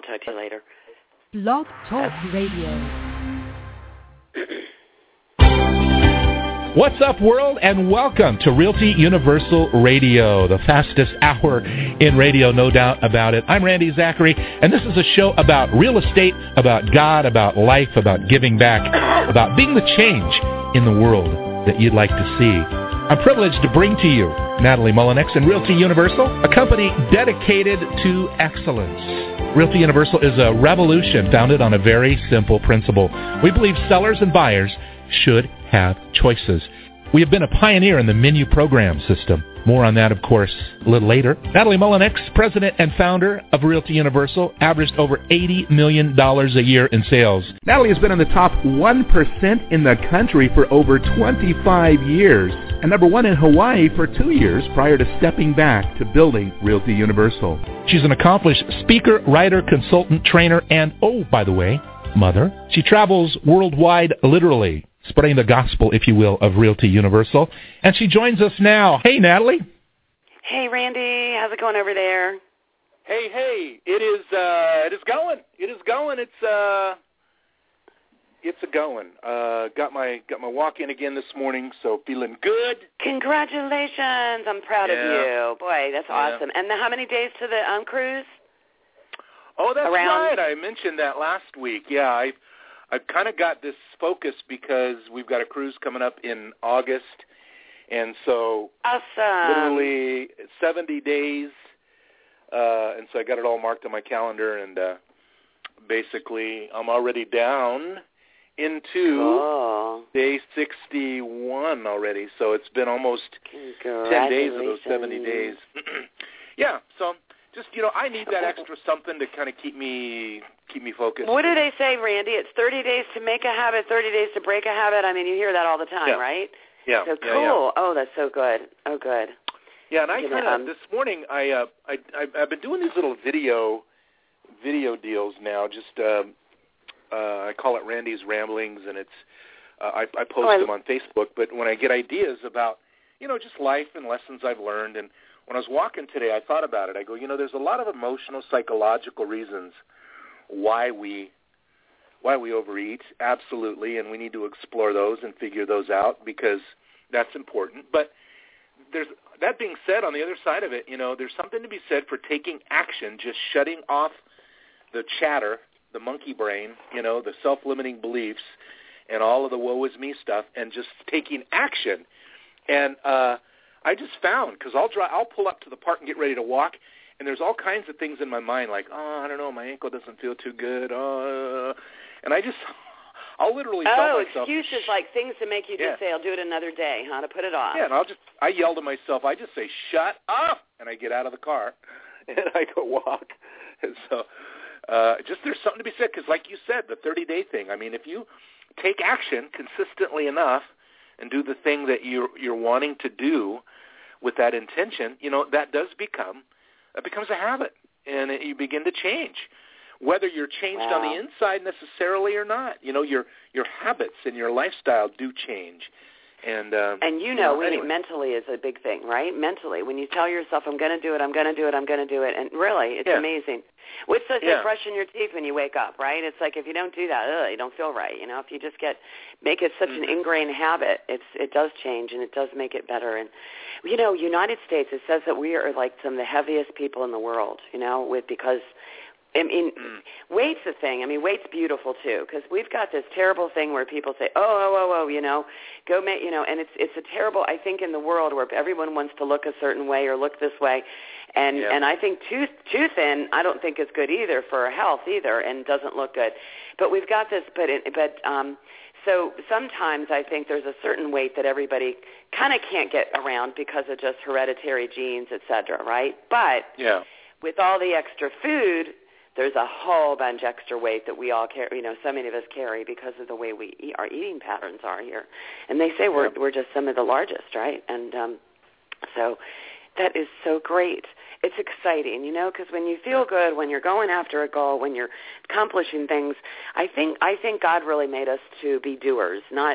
talk to you later. Blog Talk Radio. What's up, world, and welcome to Realty Universal Radio, the fastest hour in radio, no doubt about it. I'm Randy Zachary, and this is a show about real estate, about God, about life, about giving back, about being the change in the world that you'd like to see. I'm privileged to bring to you Natalie Mullinex and Realty Universal, a company dedicated to excellence. Realty Universal is a revolution founded on a very simple principle. We believe sellers and buyers should have choices. We have been a pioneer in the menu program system. More on that, of course, a little later. Natalie Mullinex, president and founder of Realty Universal, averaged over $80 million a year in sales. Natalie has been in the top 1% in the country for over 25 years, and number one in Hawaii for 2 years prior to stepping back to building Realty Universal. She's an accomplished speaker, writer, consultant, trainer, and, oh, by the way, mother. She travels worldwide, literally, spreading the gospel, if you will, of Realty Universal. And she joins us now. Hey, Natalie. Hey, Randy. How's it going over there? Hey. It is going. It's a going. Got my walk-in again this morning, so feeling good. Congratulations. I'm proud of you. Boy, that's awesome. And how many days to the cruise? Oh, that's right. I mentioned that last week. Yeah, I've kind of got this focus because we've got a cruise coming up in August, and so awesome. Literally 70 days, and so I got it all marked on my calendar, and basically I'm already down into day 61 already, so it's been almost 10 days of those 70 days. Yeah, so just, I need that extra something to kind of keep me focused. What do they say, Randy? It's 30 days to make a habit, 30 days to break a habit. I mean, you hear that all the time, right? Yeah. So cool. Yeah. Oh, that's so good. Oh, good. Yeah, and I kind of this morning I've been doing these little video deals now. Just I call it Randy's Ramblings, and it's I post them on Facebook. But when I get ideas about just life and lessons I've learned, and when I was walking today, I thought about it. I go, there's a lot of emotional, psychological reasons why we overeat, absolutely, and we need to explore those and figure those out because that's important. But that being said, on the other side of it, there's something to be said for taking action, just shutting off the chatter, the monkey brain, the self-limiting beliefs, and all of the woe is me stuff, and just taking action. And I just found, because I'll pull up to the park and get ready to walk, and there's all kinds of things in my mind, like, I don't know, my ankle doesn't feel too good, and I'll literally tell myself. Excuses, like things to make you just say, I'll do it another day, to put it off. Yeah, and I yell to myself, I just say, shut up, and I get out of the car, and I go walk. And so there's something to be said, because like you said, the 30-day thing, I mean, if you take action consistently enough and do the thing that you're wanting to do with that intention, that becomes a habit, and you begin to change. Whether you're changed on the inside necessarily or not, your habits and your lifestyle do change. And anyway. Mentally is a big thing, right? Mentally, when you tell yourself, I'm going to do it, I'm going to do it, I'm going to do it, and really, it's amazing. What's the brushing your teeth when you wake up, right? It's like if you don't do that, you don't feel right. If you just make it such an ingrained habit, it does change, and it does make it better. And, United States, it says that we are like some of the heaviest people in the world, because weight's the thing. I mean, weight's beautiful too, because we've got this terrible thing where people say, go make, and it's a terrible, I think, in the world where everyone wants to look a certain way or look this way, and I think too thin, I don't think is good either for our health either, and doesn't look good. But we've got this, so sometimes I think there's a certain weight that everybody kind of can't get around because of just hereditary genes, et cetera, right? But with all the extra food, there's a whole bunch extra weight that we all carry, so many of us carry because of the way we eat, our eating patterns are here. And they say we're just some of the largest, right? And so that is so great. It's exciting, because when you feel good, when you're going after a goal, when you're accomplishing things, I think God really made us to be doers, not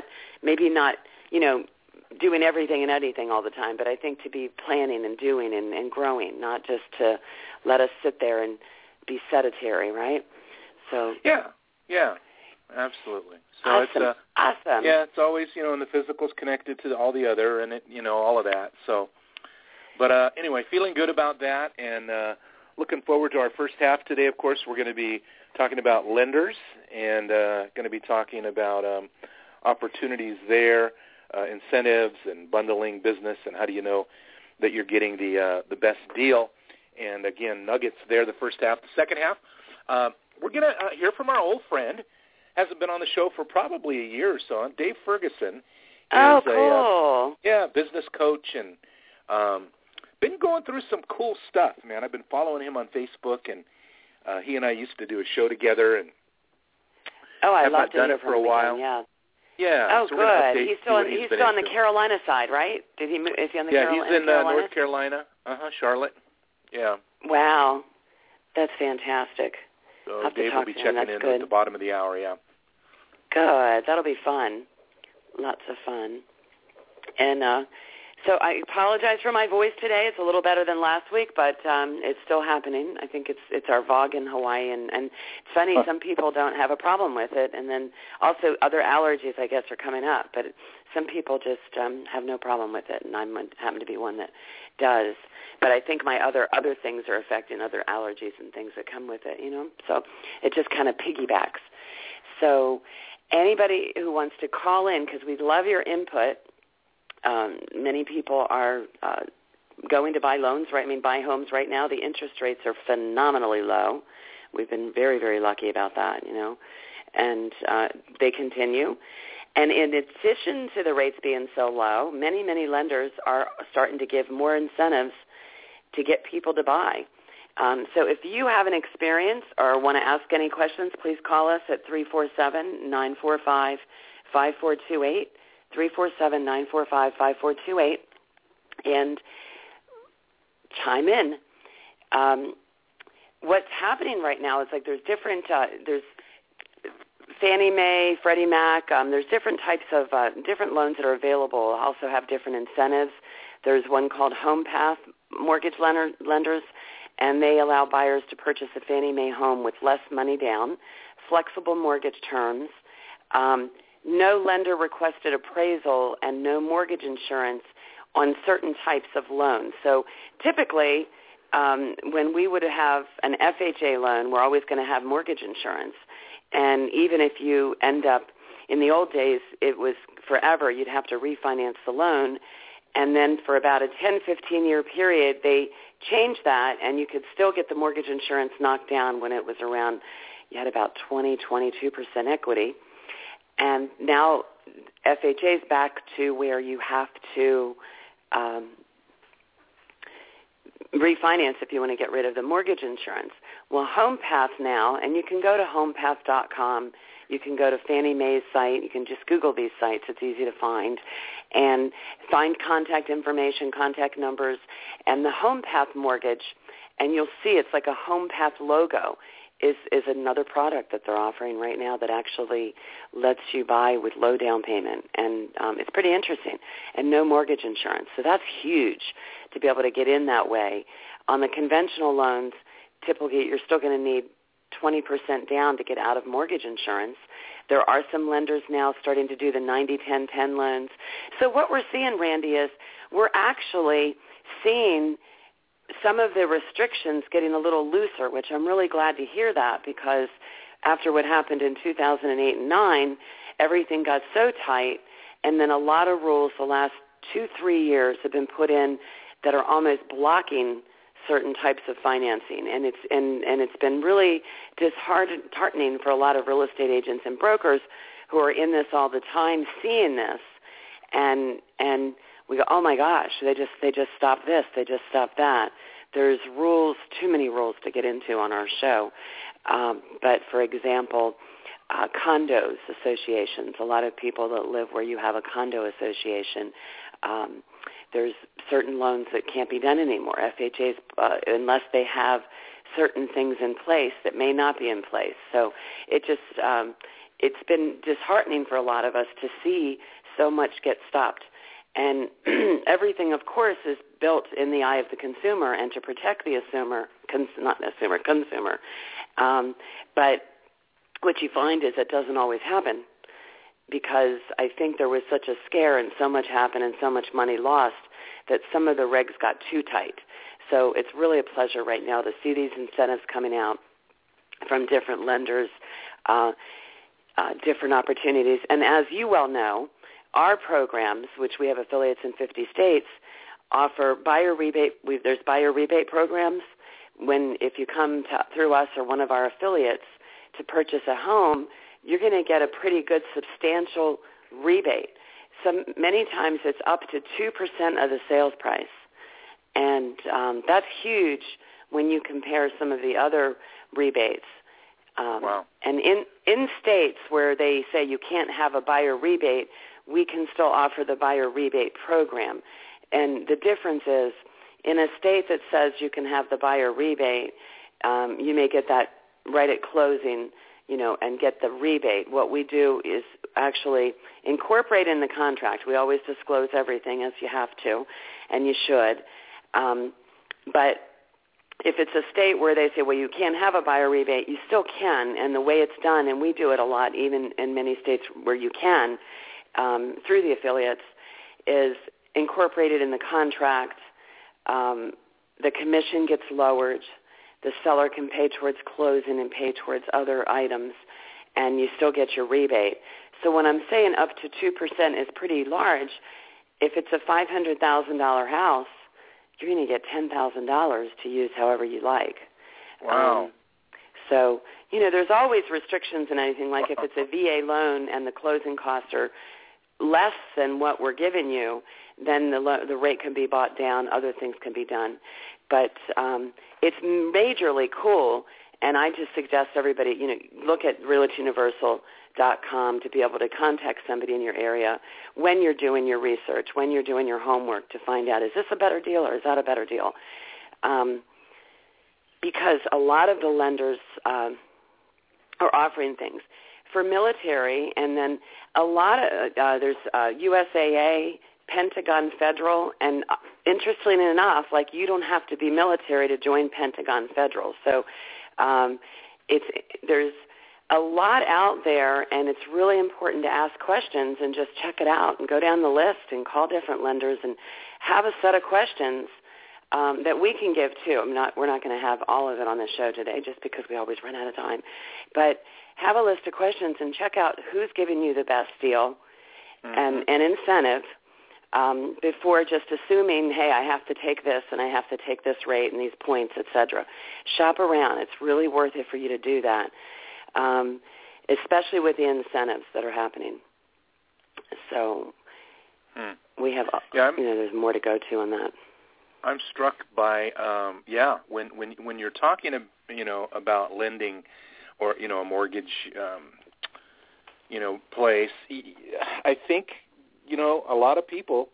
doing everything and anything all the time, but I think to be planning and doing and growing, not just to let us sit there and be sedentary, right? So yeah, absolutely. So awesome. It's awesome. Yeah, it's always, and the physical's connected to all the other, and it, all of that. So, but anyway, feeling good about that, and looking forward to our first half today. Of course, we're going to be talking about lenders, and going to be talking about opportunities there, incentives, and bundling business, and how do you know that you're getting the best deal. And again, nuggets there. The first half. The second half, we're going to hear from our old friend. Hasn't been on the show for probably a year or so. Dave Ferguson is cool. a business coach, and been going through some cool stuff, man. I've been following him on Facebook, and he and I used to do a show together, and I have love not done it for a while. Yeah. Yeah. So good. He's still on the Carolina side, right? Is he on the Carolina? Yeah, he's in North Carolina. Charlotte. Yeah. Wow, that's fantastic. So Dave will be checking in at the bottom of the hour. Yeah. Good. That'll be fun. Lots of fun. And so I apologize for my voice today. It's a little better than last week, but it's still happening. I think it's our VOG in Hawaii, and it's funny, some people don't have a problem with it, and then also other allergies, I guess, are coming up. But some people just have no problem with it, and I happen to be one that does. But I think my other things are affecting other allergies and things that come with it, So it just kind of piggybacks. So anybody who wants to call in, because we'd love your input. Many people are going to buy loans, right? Buy homes right now. The interest rates are phenomenally low. We've been very, very lucky about that, and they continue. And in addition to the rates being so low, many, many lenders are starting to give more incentives to get people to buy. So if you have an experience or want to ask any questions, please call us at 347-945-5428, 347-945-5428, and chime in. What's happening right now is there's different, there's Fannie Mae, Freddie Mac, there's different types of different loans that are available, also have different incentives. There's one called HomePath mortgage lenders, and they allow buyers to purchase a Fannie Mae home with less money down, flexible mortgage terms, no lender requested appraisal, and no mortgage insurance on certain types of loans. So typically, when we would have an FHA loan, we're always going to have mortgage insurance. And even if you end up, in the old days, it was forever. You'd have to refinance the loan. And then for about a 10, 15-year period, they changed that, and you could still get the mortgage insurance knocked down when it was around, you had about 20, 22% equity. And now FHA is back to where you have to refinance if you want to get rid of the mortgage insurance. Well, HomePath now, and you can go to homepath.com. You can go to Fannie Mae's site. You can just Google these sites. It's easy to find. And find contact information, contact numbers, and the HomePath mortgage, and you'll see it's like a HomePath logo, is another product that they're offering right now that actually lets you buy with low down payment. And it's pretty interesting. And no mortgage insurance. So that's huge to be able to get in that way. On the conventional loans, typically you're still going to need 20% down to get out of mortgage insurance. There are some lenders now starting to do the 90-10-10 loans. So what we're seeing, Randy, is we're actually seeing some of the restrictions getting a little looser, which I'm really glad to hear that, because after what happened in 2008 and 2009, everything got so tight, and then a lot of rules the last 2-3 years have been put in that are almost blocking certain types of financing, and it's been really disheartening for a lot of real estate agents and brokers who are in this all the time, seeing this, and we go, oh my gosh, they just stopped this, they just stopped that. There's rules, too many rules to get into on our show, but for example, condos associations, a lot of people that live where you have a condo association, there's certain loans that can't be done anymore. FHAs, unless they have certain things in place that may not be in place. So it just, it's been disheartening for a lot of us to see so much get stopped. And everything, of course, is built in the eye of the consumer and to protect the consumer. But what you find is it doesn't always happen, because I think there was such a scare and so much happened and so much money lost that some of the regs got too tight. So it's really a pleasure right now to see these incentives coming out from different lenders, different opportunities. And as you well know, our programs, which we have affiliates in 50 states, offer buyer rebate. There's buyer rebate programs. If you come through us or one of our affiliates to purchase a home, you're going to get a pretty good substantial rebate. Many times it's up to 2% of the sales price. And that's huge when you compare some of the other rebates. Wow. And in states where they say you can't have a buyer rebate, we can still offer the buyer rebate program. And the difference is, in a state that says you can have the buyer rebate, you may get that right at closing, and get the rebate. What we do is actually incorporate in the contract. We always disclose everything, as you have to, and you should. But if it's a state where they say, well, you can't have a buyer rebate, you still can. And the way it's done, and we do it a lot, even in many states where you can, through the affiliates, is incorporated in the contract. The commission gets lowered. The seller can pay towards closing and pay towards other items, and you still get your rebate. So when I'm saying up to 2% is pretty large, if it's a $500,000 house, you're going to get $10,000 to use however you like. Wow. So, there's always restrictions in anything. Like if it's a VA loan and the closing costs are less than what we're giving you, then the rate can be brought down. Other things can be done. But it's majorly cool, and I just suggest everybody, look at RealtyUniversal.com to be able to contact somebody in your area when you're doing your research, when you're doing your homework, to find out, is this a better deal or is that a better deal? Because a lot of the lenders are offering things for military, and then a lot of there's USAA, Pentagon Federal, and interestingly enough, like, you don't have to be military to join Pentagon Federal. So there's a lot out there, and it's really important to ask questions and just check it out and go down the list and call different lenders and have a set of questions that we can give too. We're not going to have all of it on the show today just because we always run out of time. But have a list of questions and check out who's giving you the best deal and incentive before just assuming, hey, I have to take this and I have to take this rate and these points, etc. Shop around. It's really worth it for you to do that, especially with the incentives that are happening. So we have, there's more to go to on that. I'm struck by, when you're talking, about lending or, a mortgage, place, I think, a lot of people,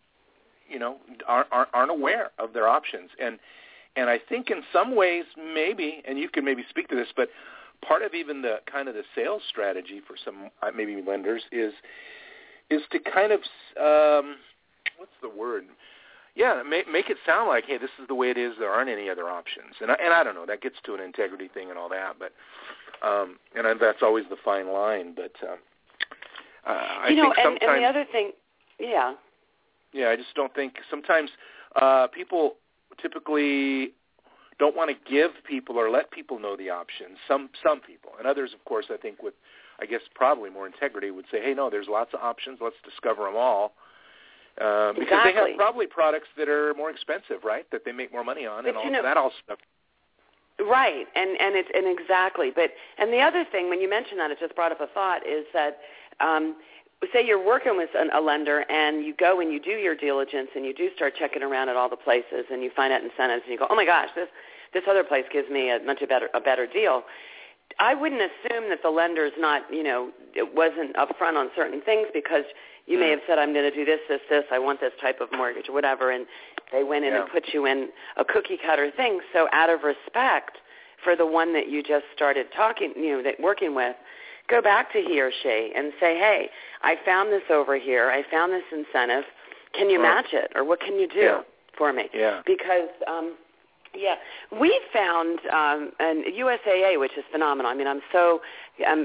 aren't aware of their options. And I think in some ways maybe, and you can maybe speak to this, but part of even the kind of the sales strategy for some maybe lenders is to kind of, what's the word? Yeah, make it sound like, hey, this is the way it is. There aren't any other options. And I don't know. That gets to an integrity thing and all that. But and that's always the fine line. But I think sometimes. And the other thing, yeah. Yeah, I just don't think sometimes people typically don't want to give people or let people know the options. Some people, and others, of course, I think with, I guess, probably more integrity would say, hey, no, there's lots of options. Let's discover them all. Because they have probably products that are more expensive, right? That they make more money on, and all that all stuff. Right, and exactly. And the other thing, when you mention that, it just brought up a thought, is that say you're working with a lender, and you go and you do your diligence, and you do start checking around at all the places, and you find out incentives, and you go, oh my gosh, this other place gives me a better deal. I wouldn't assume that the lender's not, it wasn't upfront on certain things, because you may have said, I'm going to do this, I want this type of mortgage or whatever, and they went in and put you in a cookie-cutter thing. So out of respect for the one that you just started working with, go back to he or she and say, hey, I found this over here. I found this incentive. can you match it, or what can you do for me? Yeah. Because, we found, and USAA, which is phenomenal. I mean, I'm so and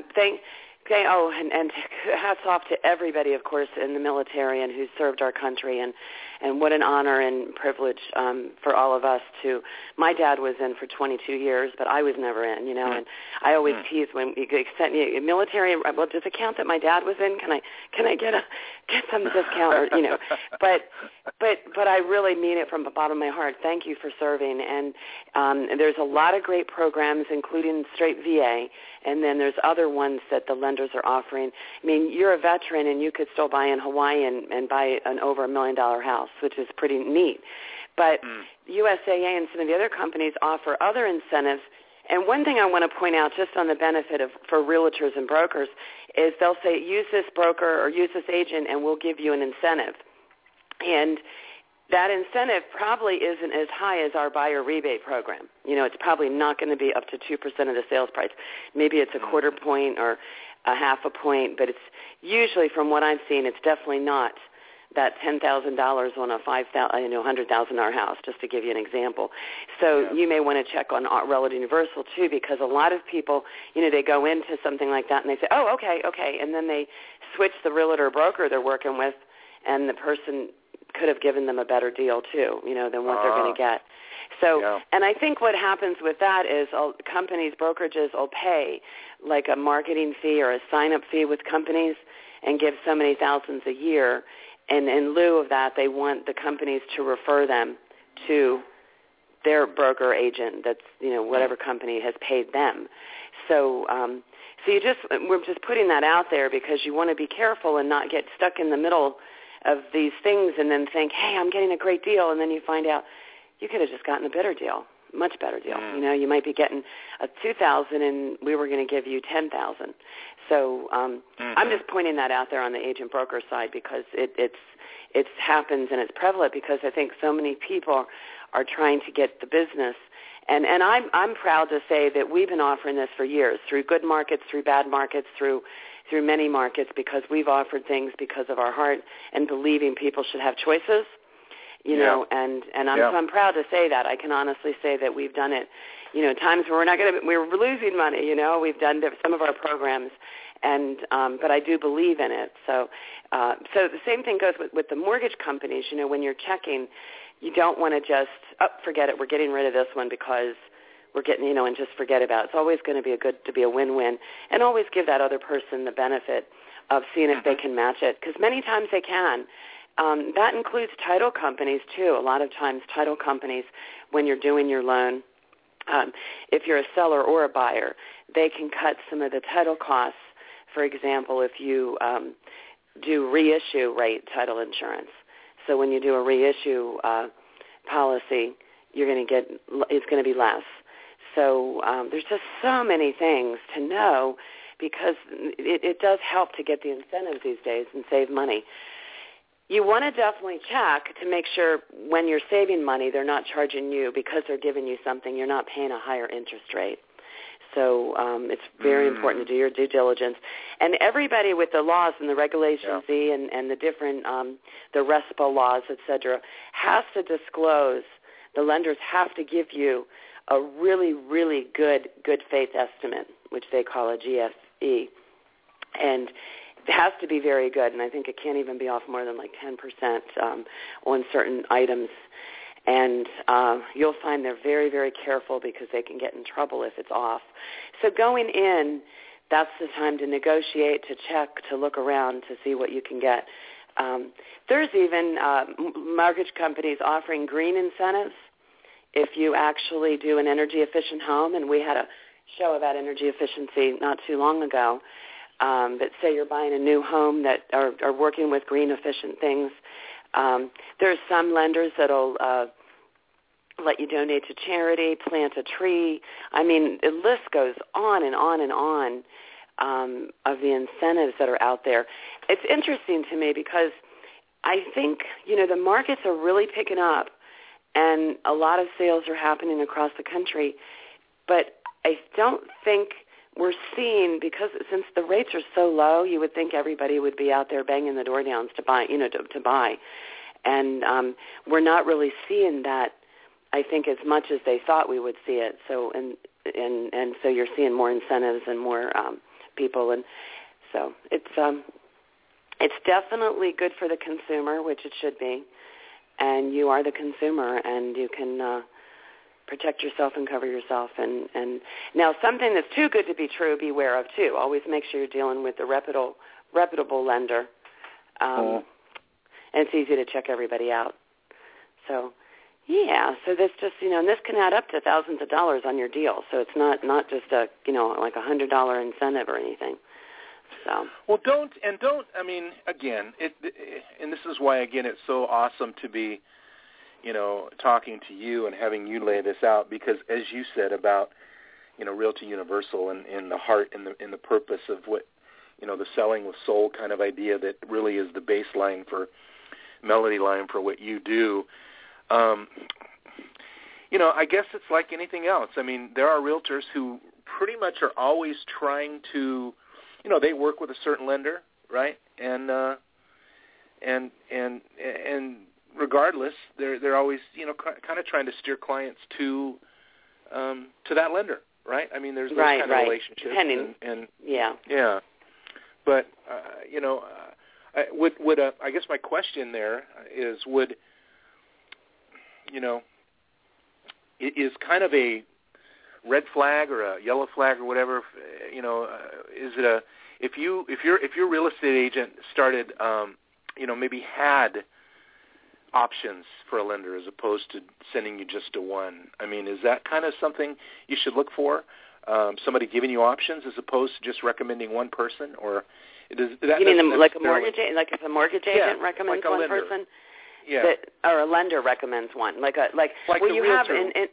hats off to everybody, of course, in the military and who served our country, and what an honor and privilege for all of us to. My dad was in for 22 years, but I was never in, and I always tease when you extend military. Well, does it count that my dad was in? Can I get some discount, or But I really mean it from the bottom of my heart. Thank you for serving, and there's a lot of great programs, including straight VA. And then there's other ones that the lenders are offering. I mean, you're a veteran, and you could still buy in Hawaii and buy an over $1 million house, which is pretty neat. But USAA and some of the other companies offer other incentives. And one thing I want to point out just on the benefit for realtors and brokers is they'll say, use this broker or use this agent, and we'll give you an incentive. And that incentive probably isn't as high as our buyer rebate program. It's probably not going to be up to 2% of the sales price. Maybe it's a quarter point or a half a point, but it's usually, from what I've seen, it's definitely not that $10,000 on a $100,000 house, just to give you an example. So you may want to check on Realty Universal too, because a lot of people, they go into something like that and they say, oh, okay, and then they switch the realtor or broker they're working with, and the person could have given them a better deal too, than what they're going to get. So, and I think what happens with that is companies, brokerages will pay like a marketing fee or a sign-up fee with companies and give so many thousands a year. And in lieu of that, they want the companies to refer them to their broker agent that's, whatever company has paid them. So, we're just putting that out there because you want to be careful and not get stuck in the middle of these things and then think, hey, I'm getting a great deal, and then you find out you could have just gotten a better deal, much better deal. You might be getting a $2,000 and we were going to give you $10,000. So I'm just pointing that out there on the agent broker side because it happens and it's prevalent because I think so many people are trying to get the business. And I'm proud to say that we've been offering this for years, through good markets, through bad markets, through many markets, because we've offered things because of our heart and believing people should have choices, so I'm proud to say that. I can honestly say that we've done it, times where we're losing money, we've done some of our programs, and but I do believe in it. So the same thing goes with the mortgage companies, when you're checking, you don't want to just, forget it, we're getting rid of this one because we're getting, and just forget about it. It's always going to be a win-win, and always give that other person the benefit of seeing if they can match it, because many times they can. That includes title companies, too. A lot of times title companies, when you're doing your loan, if you're a seller or a buyer, they can cut some of the title costs. For example, if you do reissue rate title insurance. So when you do a reissue policy, it's going to be less. So there's just so many things to know because it does help to get the incentives these days and save money. You want to definitely check to make sure when you're saving money, they're not charging you because they're giving you something. You're not paying a higher interest rate. So it's very important to do your due diligence. And everybody with the laws and the regulations and the different, the RESPA laws, et cetera, has to disclose. The lenders have to give you a really, really good faith estimate, which they call a GFE. And it has to be very good, and I think it can't even be off more than like 10% on certain items. And you'll find they're very, very careful because they can get in trouble if it's off. So going in, that's the time to negotiate, to check, to look around, to see what you can get. There's even mortgage companies offering green incentives if you actually do an energy-efficient home, and we had a show about energy efficiency not too long ago. But say you're buying a new home that are working with green-efficient things. There's some lenders that'll let you donate to charity, plant a tree. I mean, the list goes on and on and on of the incentives that are out there. It's interesting to me because I think, the markets are really picking up and a lot of sales are happening across the country. But I don't think we're seeing, because since the rates are so low, you would think everybody would be out there banging the door downs to buy, to buy. and we're not really seeing that, I think, as much as they thought we would see it. So and so you're seeing more incentives and more people, and so it's definitely good for the consumer, which it should be, and you are the consumer, and you can protect yourself and cover yourself. And now something that's too good to be true, beware of too. Always make sure you're dealing with the reputable lender, and it's easy to check everybody out. So. Yeah, so this just, and this can add up to thousands of dollars on your deal. So it's not just a, like $100 incentive or anything. So. Well, don't, I mean, again, and this is why, again, it's so awesome to be, talking to you and having you lay this out, because as you said about, Realty Universal and the heart and the purpose of what, the selling with soul kind of idea that really is the baseline for, melody line for what you do. I guess it's like anything else. I mean, there are realtors who pretty much are always trying to, they work with a certain lender, right? And regardless, they're always, kind of trying to steer clients to that lender, right? I mean, there's those kind of relationships. Depending. And yeah. But I guess my question there is, is kind of a red flag or a yellow flag or whatever, is it if your real estate agent started, maybe had options for a lender as opposed to sending you just to one? I mean, is that kind of something you should look for? Somebody giving you options as opposed to just recommending one person, or does that? You mean like a mortgage agent? Like if a mortgage agent recommends one lender. person? Yeah. Or a lender recommends one, well, you have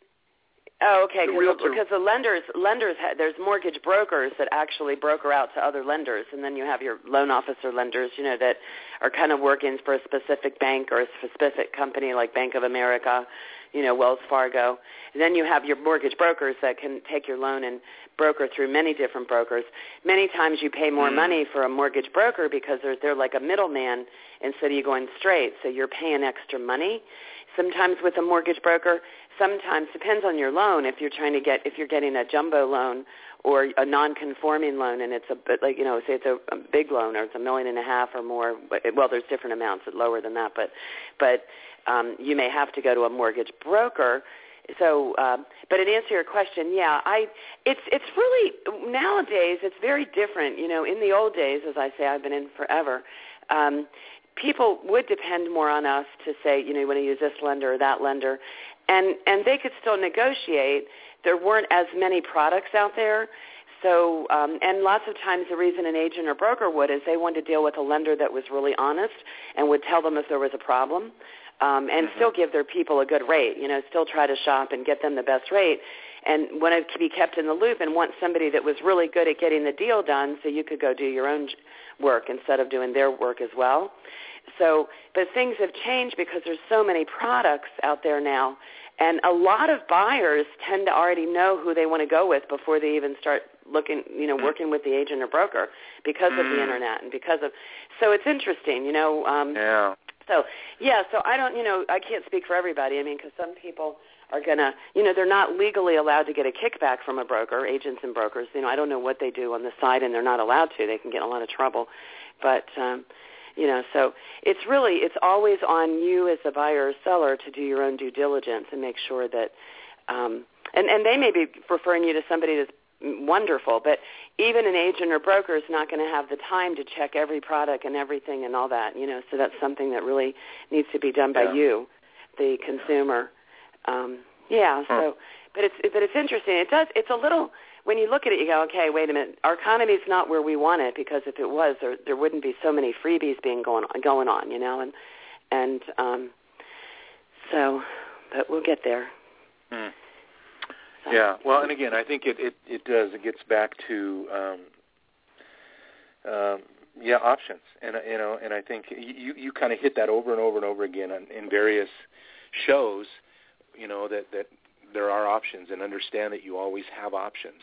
because the lenders there's mortgage brokers that actually broker out to other lenders, and then you have your loan officer lenders, that are kind of working for a specific bank or a specific company like Bank of America, Wells Fargo. And then you have your mortgage brokers that can take your loan and broker through many different brokers. Many times you pay more money for a mortgage broker because they're like a middleman instead of you going straight, so you're paying extra money. Sometimes with a mortgage broker, sometimes depends on your loan. If you're getting a jumbo loan or a non-conforming loan, and it's a bit like, say it's a big loan or it's $1.5 million or more. Well, there's different amounts lower than that, but you may have to go to a mortgage broker. So, but in answer to your question, it's really, nowadays it's very different. In the old days, as I say, I've been in forever, people would depend more on us to say, you want to use this lender or that lender, and they could still negotiate. There weren't as many products out there. So, and lots of times the reason an agent or broker would is they wanted to deal with a lender that was really honest and would tell them if there was a problem. And still give their people a good rate, still try to shop and get them the best rate, and want to be kept in the loop and want somebody that was really good at getting the deal done so you could go do your own work instead of doing their work as well. So, but things have changed because there's so many products out there now, and a lot of buyers tend to already know who they want to go with before they even start looking, working with the agent or broker because of the internet and so it's interesting, So, I don't, I can't speak for everybody. I mean, because some people are going to, they're not legally allowed to get a kickback from a broker, agents and brokers. I don't know what they do on the side, and they're not allowed to. They can get in a lot of trouble. But, so it's always on you as a buyer or seller to do your own due diligence and make sure that, and they may be referring you to somebody that's wonderful, but even an agent or broker is not going to have the time to check every product and everything and all that, so that's something that really needs to be done by you, the consumer. So, but it's interesting. It's a little, when you look at it, you go, okay, wait a minute, our economy is not where we want it, because if it was, there wouldn't be so many freebies going on, so, but we'll get there. Yeah, well, and again, I think it does. It gets back to options, and and I think you kind of hit that over and over and over again in various shows. That there are options, and understand that you always have options,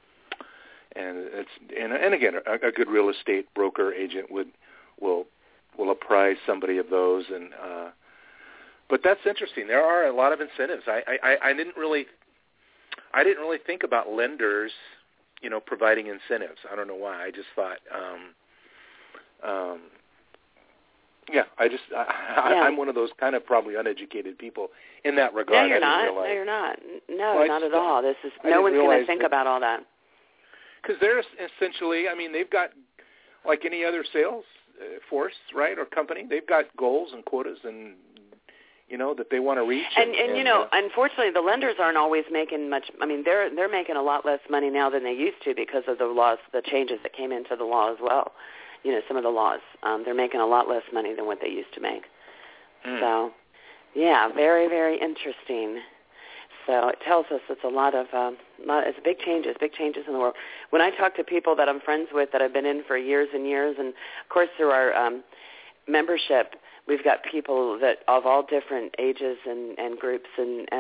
and again, a good real estate broker agent will will apprise somebody of those. And but that's interesting. There are a lot of incentives. I didn't really think about lenders, providing incentives. I don't know why. I just thought, I'm one of those kind of probably uneducated people in that regard. No, you're not. No, you're not. No, not at all. No one's going to think about all that. Because they're essentially, they've got, like any other sales force, right, or company, they've got goals and quotas and, that they want to reach. And unfortunately, the lenders aren't always making much. They're making a lot less money now than they used to because of the laws, the changes that came into the law as well. Some of the laws. They're making a lot less money than what they used to make. So, yeah, very, very interesting. So it tells us it's it's big changes in the world. When I talk to people that I'm friends with that I've been in for years and years, and of course through our membership, we've got people that of all different ages and groups and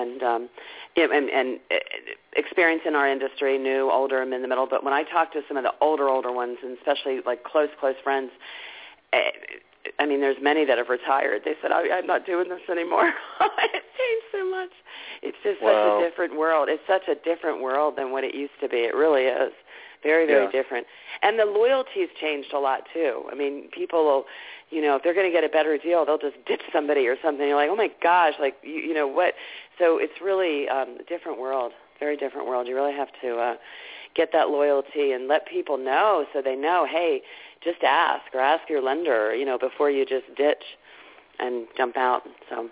experience in our industry, new, older, and in the middle. But when I talk to some of the older ones, and especially like close friends, there's many that have retired. They said, I'm not doing this anymore. It's changed so much. It's just such a different world. It's such a different world than what it used to be. It really is. Very, very different. And the loyalty's changed a lot, too. People will, if they're going to get a better deal, they'll just ditch somebody or something. You're like, oh, my gosh, what? So it's really a different world, very different world. You really have to get that loyalty and let people know so they know, hey, just ask or ask your lender, before you just ditch and jump out. So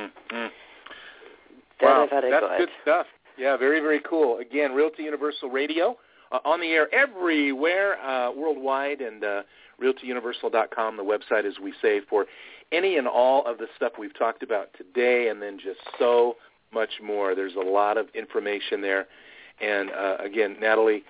wow, that's good stuff. Yeah, very, very cool. Again, Realty Universal Radio on the air everywhere worldwide, and RealtyUniversal.com, the website, as we say, for any and all of the stuff we've talked about today, and then just so much more. There's a lot of information there. And, again, Natalie,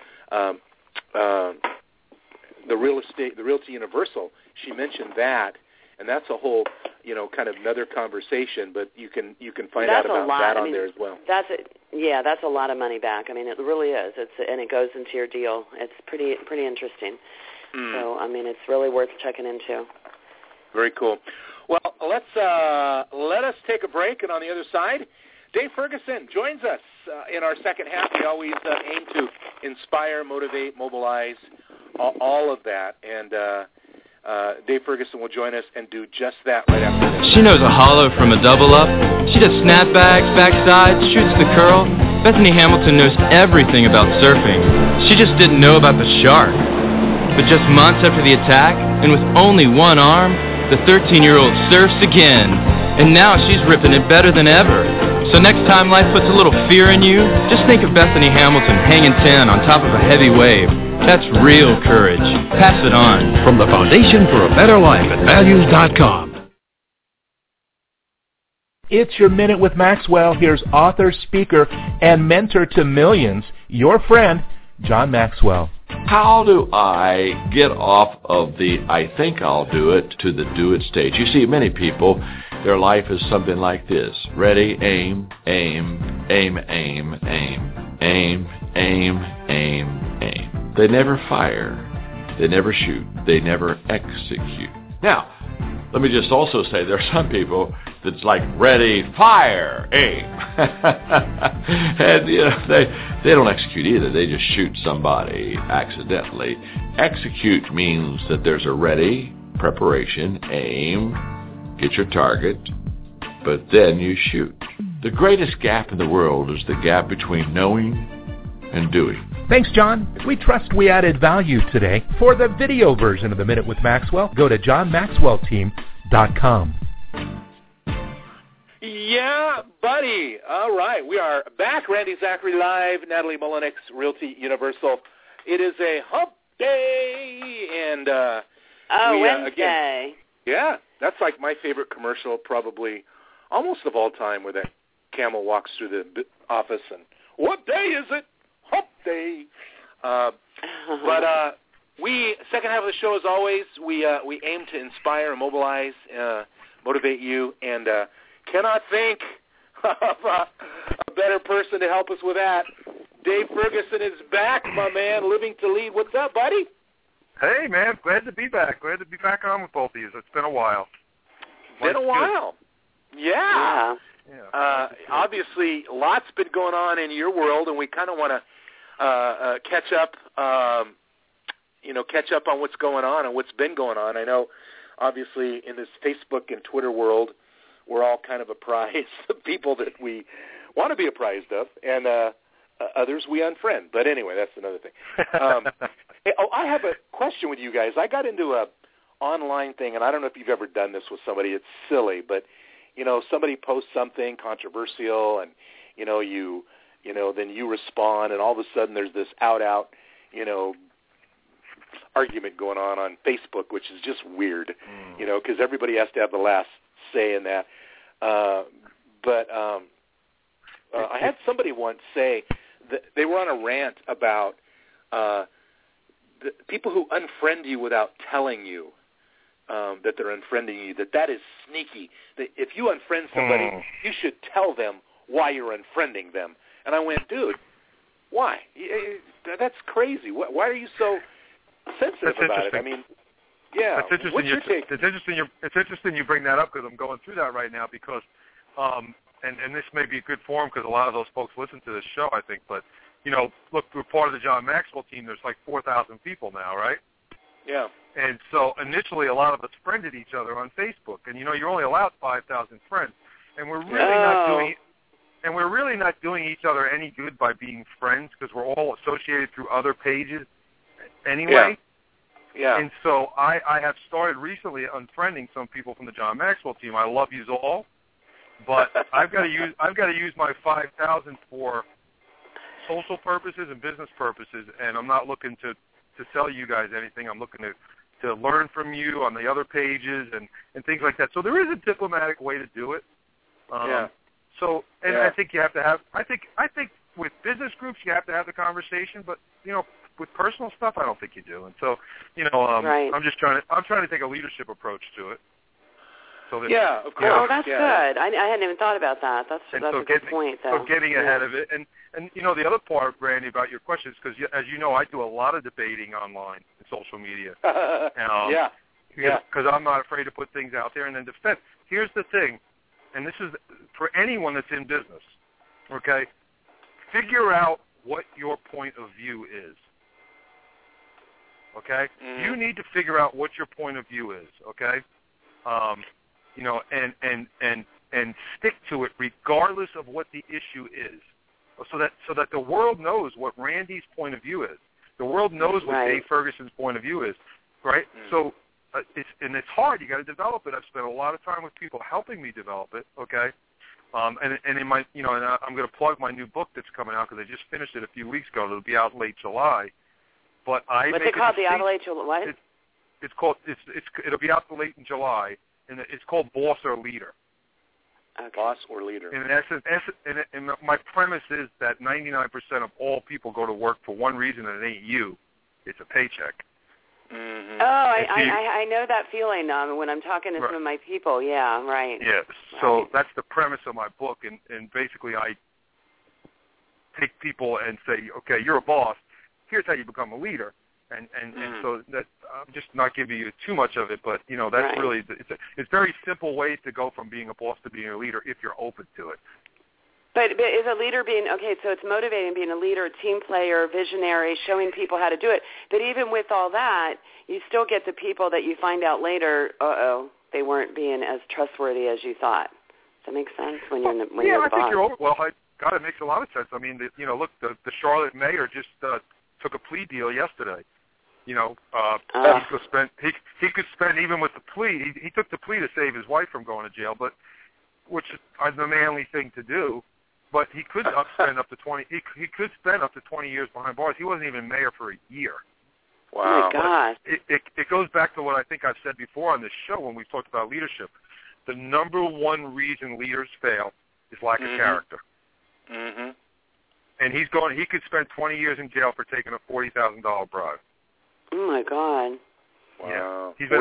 the Realty Universal, she mentioned that, and that's a whole, kind of another conversation, but you can find out about that on there as well. That's a lot of money back. It really is. And it goes into your deal. It's pretty interesting. So, it's really worth checking into. Very cool. Well, let us take a break, and on the other side, Dave Ferguson joins us in our second half. We always aim to inspire, motivate, mobilize, all of that, and Dave Ferguson will join us and do just that right after this. She knows a hollow from a double up. She does snapbacks, backsides, shoots the curl. Bethany Hamilton knows everything about surfing. She just didn't know about the shark. But just months after the attack, and with only one arm, the 13-year-old surfs again. And now she's ripping it better than ever. So next time life puts a little fear in you, just think of Bethany Hamilton hanging 10 on top of a heavy wave. That's real courage. Pass it on. From the Foundation for a Better Life at values.com. It's your Minute with Maxwell. Here's author, speaker, and mentor to millions, your friend, John Maxwell. How do I get off of the I think I'll do it to the do it stage? You see, many people, their life is something like this. Ready, aim, aim, aim, aim, aim, aim, aim, aim, aim. They never fire. They never shoot. They never execute. Now, let me just also say there are some people that's like ready, fire, aim. And they don't execute either. They just shoot somebody accidentally. Execute means that there's a ready, preparation, aim, get your target, but then you shoot. The greatest gap in the world is the gap between knowing and doing. Thanks, John. We trust we added value today. For the video version of the Minute with Maxwell, go to johnmaxwellteam.com. Yeah, buddy. All right. We are back. Randy Zachary live. Natalie Mullenix, Realty Universal. It is a hump day. And Wednesday. Again, that's like my favorite commercial probably almost of all time, where that camel walks through the office and, what day is it? Hump day. But we, second half of the show, as always, we aim to inspire and mobilize, motivate you, and cannot think of a better person to help us with that. Dave Ferguson is back, my man, living to lead. What's up, buddy? Hey, man, glad to be back. Glad to be back on with both of you. It's been a while. Been a while. Yeah. Obviously, lots been going on in your world, and we kind of want to catch up. Catch up on what's going on and what's been going on. I know, obviously, in this Facebook and Twitter world, we're all kind of apprised of people that we want to be apprised of, and others we unfriend. But anyway, that's another thing. Hey, I have a question with you guys. I got into a online thing, and I don't know if you've ever done this with somebody. It's silly, but somebody posts something controversial, and then you respond, and all of a sudden there's this out argument going on Facebook, which is just weird, because everybody has to have the last say in that. But I had somebody once say that they were on a rant about the people who unfriend you without telling you that they're unfriending you, that is sneaky. That if you unfriend somebody, you should tell them why you're unfriending them. And I went, dude, why? That's crazy. Why are you so sensitive about it? I mean, yeah. That's interesting. What's your take? It's interesting you bring that up, because I'm going through that right now, because and this may be a good forum because a lot of those folks listen to this show, I think. But look, we're part of the John Maxwell team. There's like 4,000 people now, right? Yeah. And so initially, a lot of us friended each other on Facebook, and you're only allowed 5,000 friends, and we're really not doing each other any good by being friends, because we're all associated through other pages anyway. Yeah. And so I have started recently unfriending some people from the John Maxwell team. I love you all, but I've got to use my 5,000 for social purposes and business purposes, and I'm not looking to sell you guys anything. I'm looking to learn from you on the other pages and things like that. So there is a diplomatic way to do it. So, and I think you have to have. I think with business groups you have to have the conversation, but with personal stuff, I don't think you do. And so, right. I'm trying to take a leadership approach to it. So that, of course. Oh, that's good. I hadn't even thought about that. That's a good point, though. So getting ahead of it, and the other part, Randy, about your question is because, as you know, I do a lot of debating online and social media. Because I'm not afraid to put things out there and then defend. Here's the thing, and this is for anyone that's in business, okay? Figure out what your point of view is, okay? You need to figure out what your point of view is, okay? And stick to it regardless of what the issue is, so that the world knows what Randy's point of view is. The world knows what Dave Ferguson's point of view is, right? So it's hard. You got to develop it. I've spent a lot of time with people helping me develop it, okay? And in my, and I'm going to plug my new book that's coming out because I just finished it a few weeks ago. It'll be out late July. But what's it called? The out late July? It'll be out late in July, and it's called Boss or Leader. Okay. Boss or leader. In essence, and my premise is that 99% of all people go to work for one reason, and it ain't you. It's a paycheck. Mm-hmm. Oh, I know that feeling when I'm talking to some of my people. Yeah, right. Yeah, so that's the premise of my book, and basically I take people and say, okay, you're a boss. Here's how you become a leader. And so that I'm just not giving you too much of it, but that's really it's very simple ways to go from being a boss to being a leader if you're open to it. But is a leader so it's motivating being a leader, a team player, visionary, showing people how to do it. But even with all that, you still get the people that you find out later, they weren't being as trustworthy as you thought. Does that make sense when you're the I boss? think you're over. Well, God, it makes a lot of sense. I mean, look, the Charlotte mayor just took a plea deal yesterday. He could spend even with the plea. He took the plea to save his wife from going to jail, but which is the manly thing to do. But he could spend up to 20. He could spend up to 20 years behind bars. He wasn't even mayor for a year. Wow! Oh my God! It goes back to what I think I've said before on this show when we've talked about leadership. The number one reason leaders fail is lack of character. Mm-hmm. And he could spend 20 years in jail for taking a $40,000 bribe. Oh my God! Wow! Yeah.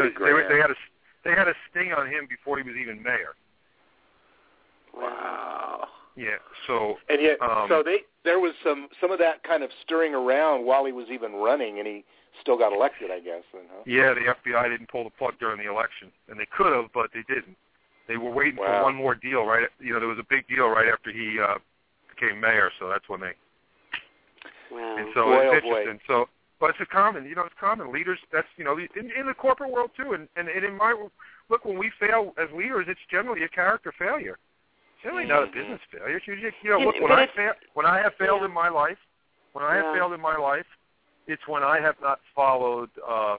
They had a sting on him before he was even mayor. Wow! Yeah. So and yet, there was some of that kind of stirring around while he was even running, and he still got elected, I guess. Then, huh? Yeah, the FBI didn't pull the plug during the election, and they could have, but they didn't. They were waiting for one more deal, right? There was a big deal right after he became mayor, so that's when they. Wow. And so it's interesting. So, but it's it's common. Leaders, that's in the corporate world too, and in my look, when we fail as leaders, it's generally a character failure. It's generally not a business failure. It's usually, look, when I have failed in my life, it's when I have not followed.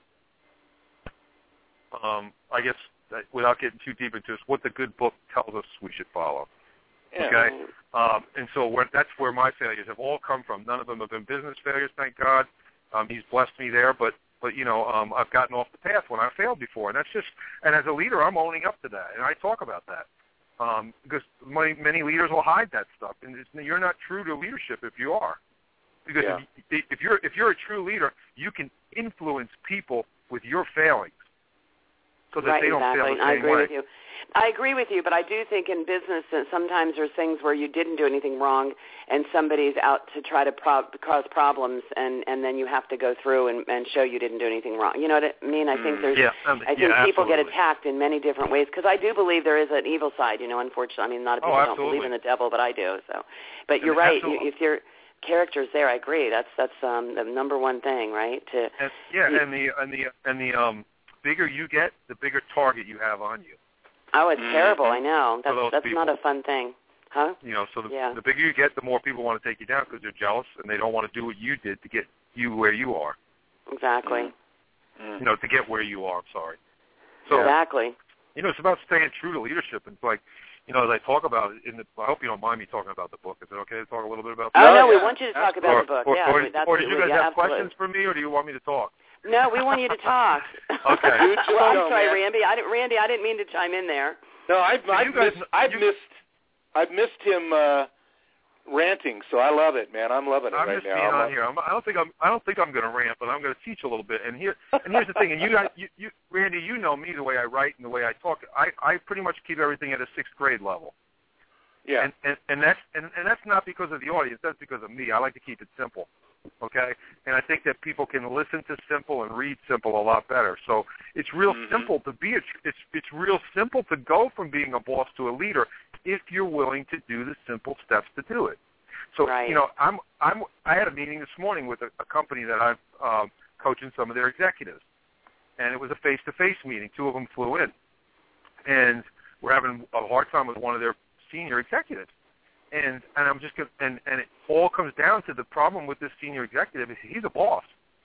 I guess without getting too deep into this, what the good book tells us we should follow. Yeah. Okay, and so that's where my failures have all come from. None of them have been business failures, thank God. He's blessed me there, but I've gotten off the path when I failed before, and that's just. And as a leader, I'm owning up to that, and I talk about that because many leaders will hide that stuff, and you're not true to leadership if you are. Because if you're a true leader, you can influence people with your failings, so that they don't fail the same way. I agree with you, but I do think in business that sometimes there's things where you didn't do anything wrong and somebody's out to try to cause problems, and then you have to go through and show you didn't do anything wrong. You know what I mean? I think people get attacked in many different ways, because I do believe there is an evil side, unfortunately. I mean, a lot of people don't believe in the devil, but I do. So, but you're right. If your character's there, I agree. That's the number one thing, right? And the bigger you get, the bigger target you have on you. Oh, it's terrible. I know. That's not a fun thing, huh? So the bigger you get, the more people want to take you down because they're jealous and they don't want to do what you did to get you where you are. Exactly. To get where you are. I'm sorry. So, exactly. It's about staying true to leadership. It's like, as I talk about it I hope you don't mind me talking about the book. Is it okay to talk a little bit about that? Oh, no, we want you to talk about the book. Or did you guys have questions for me, or do you want me to talk? No, we want you to talk. Okay. Well, I'm sorry, Randy. I didn't mean to chime in there. No, I've missed him ranting, so I love it, man. I'm loving it right now. I'm just being on here. I don't think I'm going to rant, but I'm going to teach a little bit. And here's the thing. And you, Randy, you know me, the way I write and the way I talk. I pretty much keep everything at a 6th grade level. Yeah. And that's not because of the audience. That's because of me. I like to keep it simple. Okay, and I think that people can listen to simple and read simple a lot better. So it's real simple to be it's real simple to go from being a boss to a leader if you're willing to do the simple steps to do it. So right. I had a meeting this morning with a company that I'm coaching some of their executives, and it was a face-to-face meeting. 2 of them flew in, and we're having a hard time with one of their senior executives. And I'm just gonna, and it all comes down to the problem with this senior executive is he's a boss.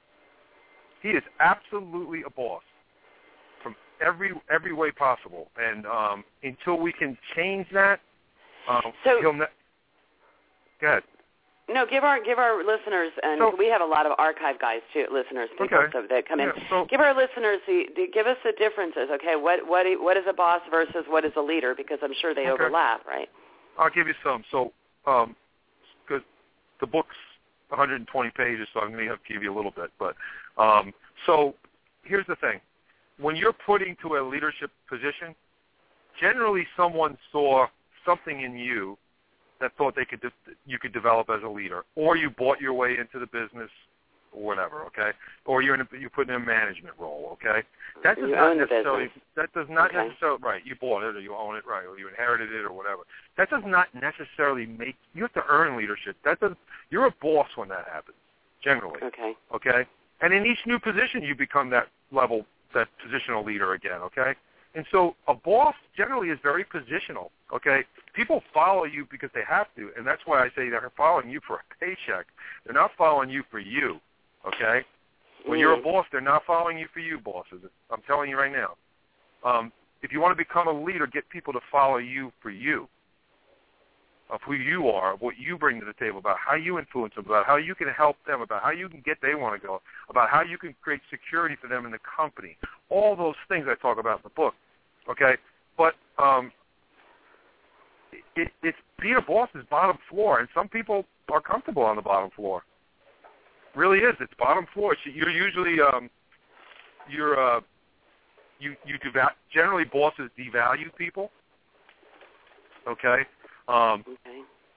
He is absolutely a boss from every way possible. And until we can change that, he'll go ahead. No, give our listeners, and we have a lot of archive guys too, listeners, people that come in. Give our listeners give us the differences. Okay, what is a boss versus what is a leader? Because I'm sure they overlap, right? I'll give you some. So, because the book's 120 pages, so I'm going to have to give you a little bit. But so here's the thing: when you're put into a leadership position, generally someone saw something in you that thought you could develop as a leader, or you bought your way into the business, or whatever. Okay, or you're put in a management role. Okay, that does not necessarily right. You bought it, or you own it, right, or you inherited it, or whatever. That does not necessarily make you have to earn leadership. You're a boss when that happens. Generally. Okay, and in each new position, you become that level, that positional leader again. Okay. And so a boss generally is very positional, okay? People follow you because they have to, and that's why I say they're following you for a paycheck. They're not following you for you, okay? When you're a boss, they're not following you for you, bosses. I'm telling you right now. If you want to become a leader, get people to follow you for you, of who you are, of what you bring to the table, about how you influence them, about how you can help them, about how you can get they want to go, about how you can create security for them in the company. All those things I talk about in the book, okay? But it's being a boss is bottom floor, and some people are comfortable on the bottom floor. It really is. It's bottom floor. You're usually generally bosses devalue people, okay?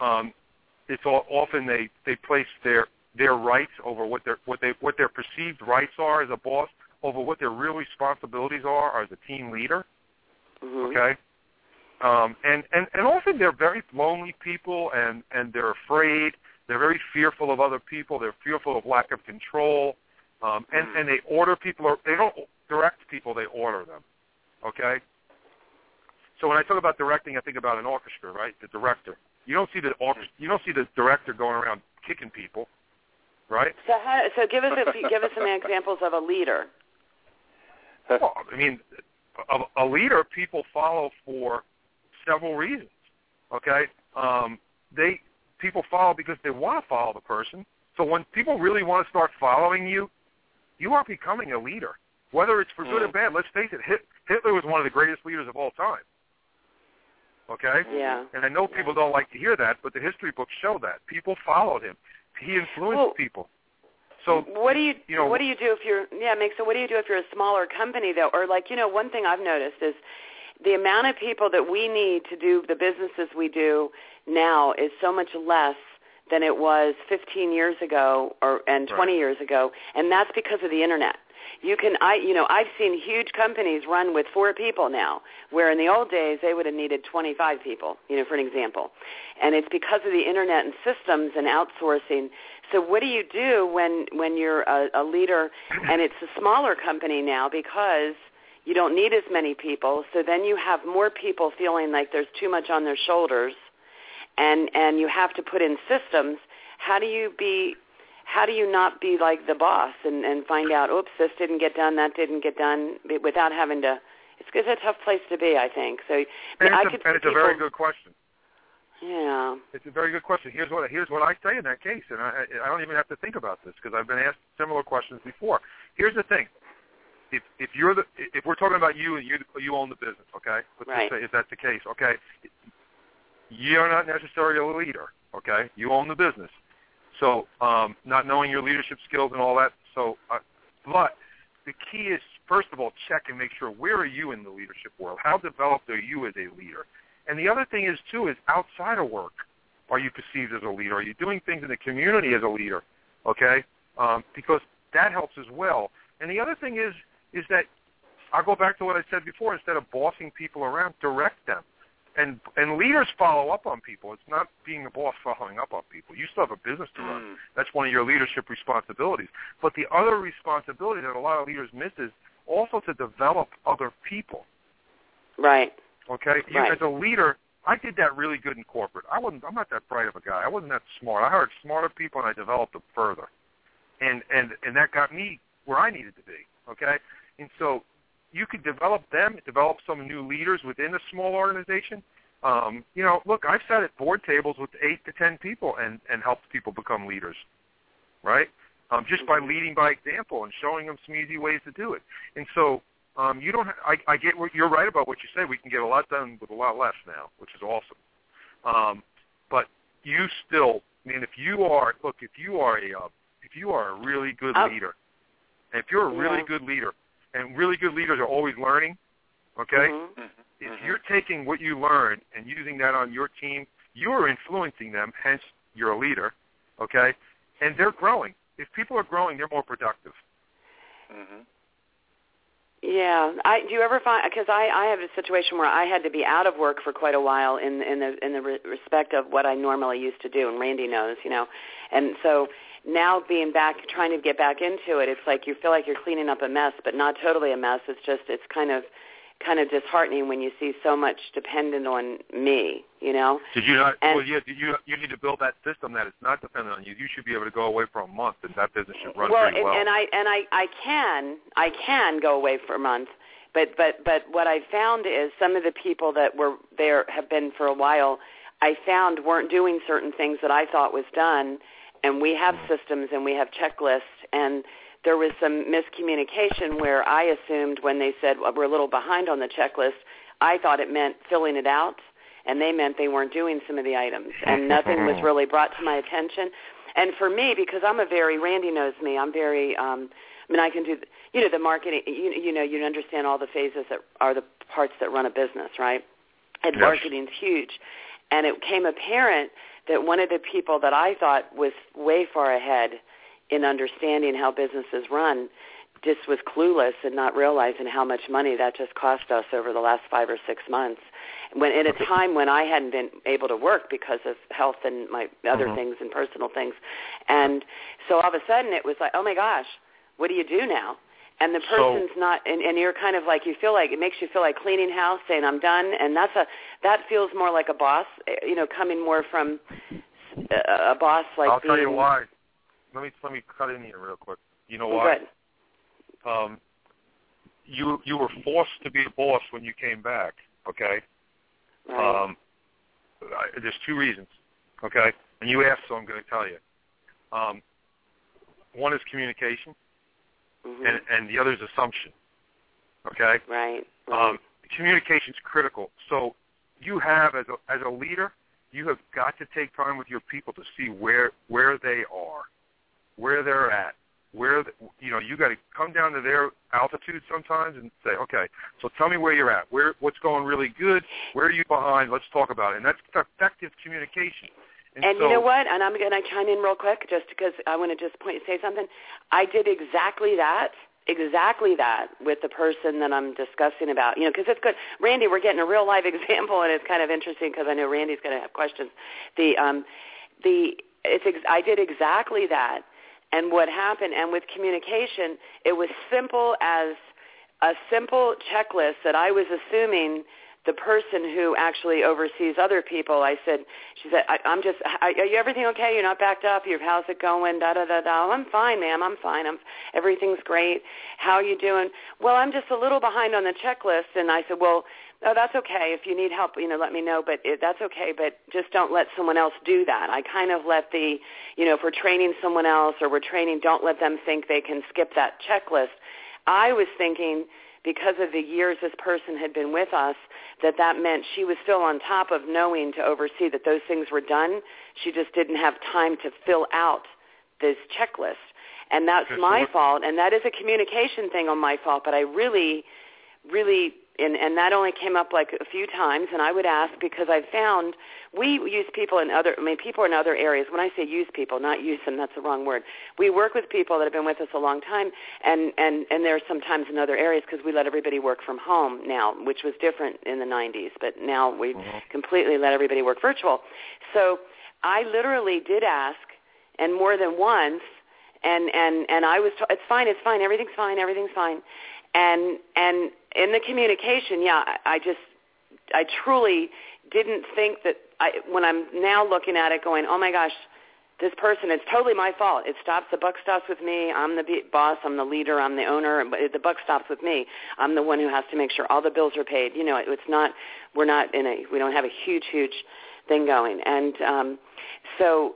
it's often they place their rights over what their perceived rights are as a boss over what their real responsibilities are as a team leader. Mm-hmm. Okay. And often they're very lonely people, and they're afraid. They're very fearful of other people. They're fearful of lack of control, and they order people. Or they don't direct people; they order them. Okay. So when I talk about directing, I think about an orchestra, right? The director. You don't see the director going around kicking people, right? So give us some examples of a leader. Well, I mean, a leader people follow for several reasons. Okay, people follow because they want to follow the person. So when people really want to start following you, you are becoming a leader, whether it's for good or bad. Let's face it, Hitler was one of the greatest leaders of all time. Okay? Yeah. And I know people don't like to hear that, but the history books show that. People followed him. He influenced people. So what do you do if you're So what do you do if you're a smaller company though? Or one thing I've noticed is the amount of people that we need to do the businesses we do now is so much less than it was 15 years ago and 20 years ago, and that's because of the internet. I've seen huge companies run with 4 people now, where in the old days they would have needed 25 people, for an example. And it's because of the internet and systems and outsourcing. So what do you do when you're a leader and it's a smaller company now because you don't need as many people, so then you have more people feeling like there's too much on their shoulders and you have to put in systems. How do you not be like the boss and find out, oops, this didn't get done, that didn't get done, without having to? It's a tough place to be, I think. So it's a very good question. Yeah, it's a very good question. Here's what I say in that case, and I don't even have to think about this because I've been asked similar questions before. Here's the thing: if we're talking about you and you own the business, okay? Right. Let's say if that's the case, okay, you're not necessarily a leader, okay? You own the business. So not knowing your leadership skills and all that. So, but the key is, first of all, check and make sure, where are you in the leadership world? How developed are you as a leader? And the other thing is, too, is outside of work, are you perceived as a leader? Are you doing things in the community as a leader? Okay? Because that helps as well. And the other thing is that I'll go back to what I said before. Instead of bossing people around, direct them. And leaders follow up on people. It's not being the boss following up on people. You still have a business to run. That's one of your leadership responsibilities. But the other responsibility that a lot of leaders miss is also to develop other people. Right. Okay? Right. As a leader, I did that really good in corporate. I'm not that bright of a guy. I wasn't that smart. I hired smarter people, and I developed them further. And that got me where I needed to be. Okay? And so you could develop some new leaders within a small organization. Look, I've sat at board tables with 8 to 10 people and helped people become leaders, right? Just by leading by example and showing them some easy ways to do it. And so you don't. I get what you're right about what you say. We can get a lot done with a lot less now, which is awesome. But you still, if you are a really good leader, and if you're a really good leader. And really good leaders are always learning, okay? Mm-hmm. If you're taking what you learn and using that on your team, you're influencing them, hence you're a leader, okay? And they're growing. If people are growing, they're more productive. Mm-hmm. Yeah. Do you ever find, because I have a situation where I had to be out of work for quite a while in the respect of what I normally used to do, and Randy knows, and so now being back, trying to get back into it, it's like you feel like you're cleaning up a mess, but not totally a mess. It's kind of disheartening when you see so much dependent on me, Did you not? You need to build that system that it's not dependent on you. You should be able to go away for a month, and that business should run pretty well. And I can go away for a month, but what I found is some of the people that were there have been for a while, I found weren't doing certain things that I thought was done. And we have systems and we have checklists, and there was some miscommunication where I assumed when they said, well, we're a little behind on the checklist, I thought it meant filling it out, and they meant they weren't doing some of the items, and nothing was really brought to my attention. And for me, because Randy knows me, I'm very, I can do, the marketing, you understand all the phases that are the parts that run a business, right? And marketing's huge. And it became apparent that one of the people that I thought was way far ahead in understanding how businesses run just was clueless and not realizing how much money that just cost us over the last 5 or 6 months. When at a time when I hadn't been able to work because of health and my other things and personal things. And so all of a sudden it was like, oh my gosh, what do you do now? And the person's not, and you're kind of like, you feel like, it makes you feel like cleaning house, saying I'm done, and that feels more like a boss, coming more from a boss like I'll tell you why. Let me cut in here real quick. You know why? Good. You were forced to be a boss when you came back, okay? Right. There's 2 reasons, okay? And you asked, so I'm going to tell you. One is communication, and the other is assumption, okay? Right. Communication is critical. So you have, as a leader, you have got to take time with your people to see where they are, where they're at. You got to come down to their altitude sometimes and say, okay, so tell me where you're at. What's going really good? Where are you behind? Let's talk about it. And that's effective communication. And so, you know what? And I'm going to chime in real quick just because I want to just say something. I did exactly that with the person that I'm discussing about, because it's good. Randy, we're getting a real live example, and it's kind of interesting because I know Randy's going to have questions. I did exactly that. And what happened, and with communication, it was simple as a simple checklist that I was assuming the person who actually oversees other people, she said, are you everything okay? You're not backed up? How's it going? Da-da-da-da. I'm fine, ma'am. I'm fine. Everything's great. How are you doing? Well, I'm just a little behind on the checklist. And I said, well, no, that's okay. If you need help, let me know. But that's okay. But just don't let someone else do that. I kind of let if we're training someone else or we're training, don't let them think they can skip that checklist. I was thinking because of the years this person had been with us, that meant she was still on top of knowing to oversee that those things were done. She just didn't have time to fill out this checklist. And that's my fault. And that is a communication thing on my fault. But I really, really, and that only came up like a few times. And I would ask because I found we use people in people in other areas. When I say use people, not use them, that's the wrong word. We work with people that have been with us a long time, and there are sometimes in other areas because we let everybody work from home now, which was different in the 90s. But now we completely let everybody work virtual. So I literally did ask, and more than once, and I was it's fine, everything's fine. And in the communication, I truly didn't think that when I'm now looking at it going, oh my gosh, this person, it's totally my fault. The buck stops with me. I'm the boss. I'm the leader. I'm the owner. But the buck stops with me. I'm the one who has to make sure all the bills are paid. It's not, we don't have a huge thing going. And so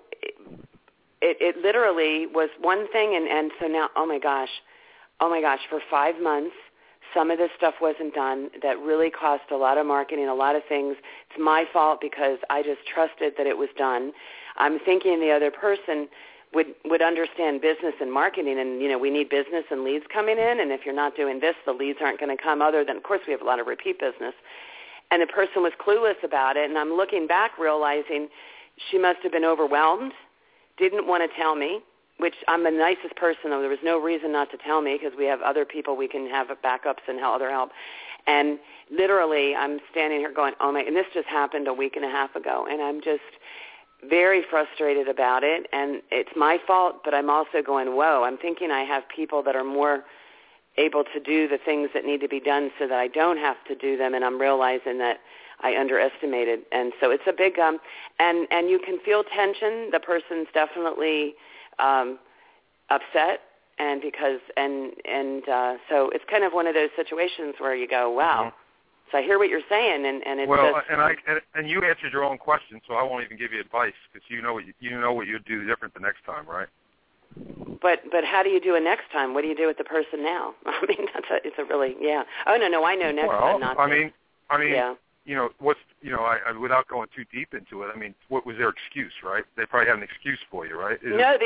it literally was one thing. And so now, oh my gosh, for 5 months, some of this stuff wasn't done. That really cost a lot of marketing, a lot of things. It's my fault because I just trusted that it was done. I'm thinking the other person would understand business and marketing, and, we need business and leads coming in, and if you're not doing this, the leads aren't going to come other than, of course, we have a lot of repeat business. And the person was clueless about it, and I'm looking back realizing she must have been overwhelmed, didn't want to tell me, which I'm the nicest person, though there was no reason not to tell me because we have other people we can have backups and other help. And literally I'm standing here going, oh my, and this just happened a week and a half ago, and I'm just very frustrated about it, and it's my fault, but I'm also going, whoa, I'm thinking I have people that are more able to do the things that need to be done so that I don't have to do them, and I'm realizing that I underestimated. And so it's a big, and you can feel tension. The person's definitely upset, and so it's kind of one of those situations where you go, wow. So I hear what you're saying, and it's and you answered your own question, so I won't even give you advice because you know what you'd do different the next time, right? But how do you do it next time? What do you do with the person now? I mean, it's a really Oh no, I know next time not. I mean, yeah. Without going too deep into it, I mean, what was their excuse, right? They probably had an excuse for you, right? The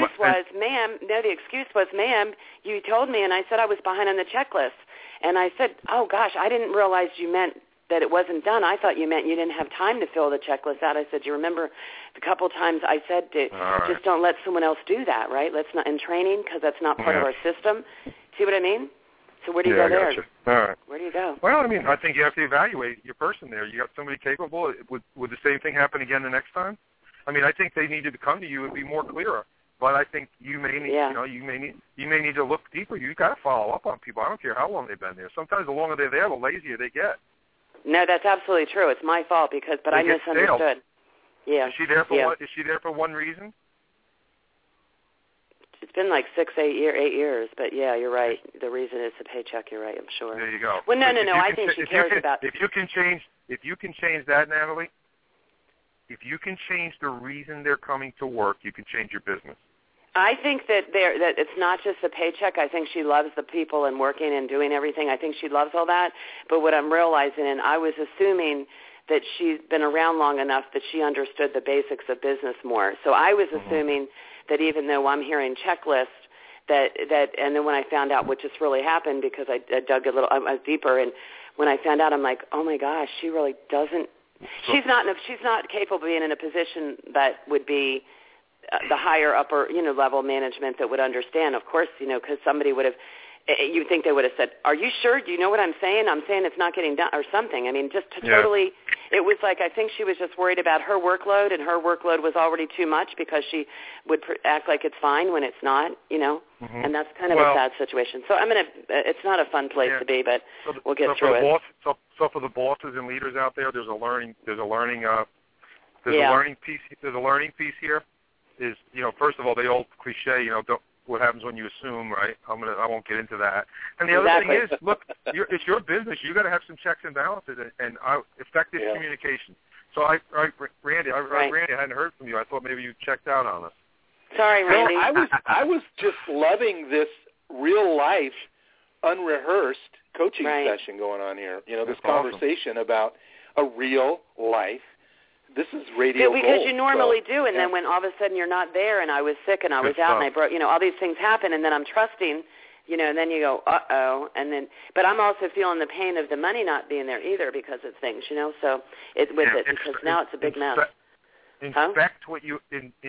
excuse was, ma'am, you told me, and I said I was behind on the checklist. And I said, oh, gosh, I didn't realize you meant that it wasn't done, I thought you meant you didn't have time to fill the checklist out. I said, you remember the couple of times I said, just don't let someone else do that, right? Let's not in training because that's not part of our system. See what I mean? So where do you go there? Gotcha. All right. Where do you go? Well, I mean, I think you have to evaluate your person there. You got somebody capable. Would the same thing happen again the next time? I mean, I think they needed to come to you and be more clearer. But I think you may need, you may need to look deeper. You got to follow up on people. I don't care how long they've been there. Sometimes the longer they're there, the lazier they get. No, that's absolutely true. It's my fault but I misunderstood. Stale. Yeah. Is she there for one? Is she there for one reason? It's been like 8 years, but yeah, you're right. The reason is the paycheck. You're right. I'm sure. There you go. Well, no. I think she cares about. If you can change that, Natalie. If you can change the reason they're coming to work, you can change your business. I think that it's not just the paycheck. I think she loves the people and working and doing everything. I think she loves all that. But what I'm realizing, and I was assuming that she's been around long enough that she understood the basics of business more. So I was assuming that even though I'm hearing checklists, that and then when I found out what just really happened, because I dug a little deeper, and when I found out, I'm like, oh my gosh, she really doesn't. She's not capable of being in a position that would be the higher upper level management that would understand. Of course, because somebody would have. You think they would have said, "Are you sure? Do you know what I'm saying? I'm saying it's not getting done," or something. I mean, just to totally. It was like I think she was just worried about her workload, and her workload was already too much because she would act like it's fine when it's not. And that's kind of a sad situation. So it's not a fun place to be, but we'll get through it. So for the bosses and leaders out there, there's a learning piece. There's a learning piece here. Is first of all, the old cliche, what happens when you assume, right? I won't get into that. And the other thing is, look, it's your business. You got to have some checks and balances and effective communication. So Randy, Randy, I hadn't heard from you. I thought maybe you checked out on us. Sorry, Randy. No, I was just loving this real life, unrehearsed coaching session going on here. This conversation about a real life. This is radio because gold, you normally do, and then when all of a sudden you're not there, and I was sick, and I was out, and I broke, all these things happen, and then I'm trusting, and then you go, uh-oh, and then, but I'm also feeling the pain of the money not being there either because of things, so because now it's a big mess. Inspect what you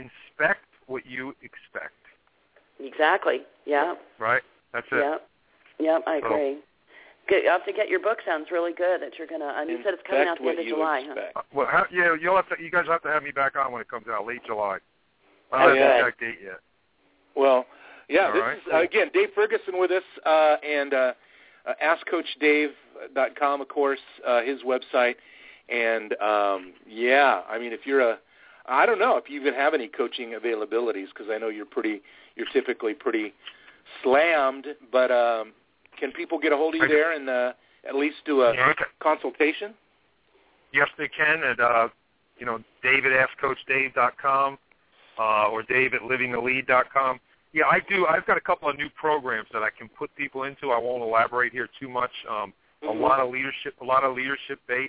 expect. Exactly. Yeah. Right. That's it. Yep. I agree. Good. You have to get your book. Sounds really good. That you're gonna. You said it's coming out the end of July. Huh? Well, you guys have to have me back on when it comes out, late July. I don't have the exact date yet. Well, this is again Dave Ferguson with us, and AskCoachDave.com, of course, his website, and I mean, if you're I don't know if you even have any coaching availabilities because I know you're typically pretty slammed, but. Can people get a hold of you there and at least do a consultation? Yes, they can at David@AskCoachDave.com or Dave@LivingTheLead.com. Yeah, I do. I've got a couple of new programs that I can put people into. I won't elaborate here too much. A lot of leadership base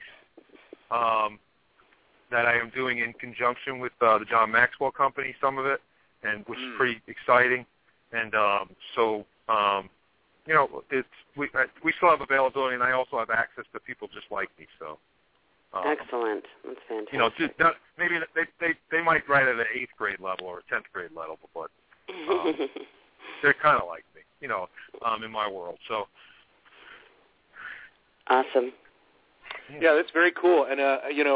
that I am doing in conjunction with the John Maxwell Company. Some of it, and which is pretty exciting. And we still have availability, and I also have access to people just like me. So, excellent. That's fantastic. Maybe they might write at an 8th grade level or a 10th grade level, but they're kind of like me, in my world. So, awesome. Yeah, that's very cool, and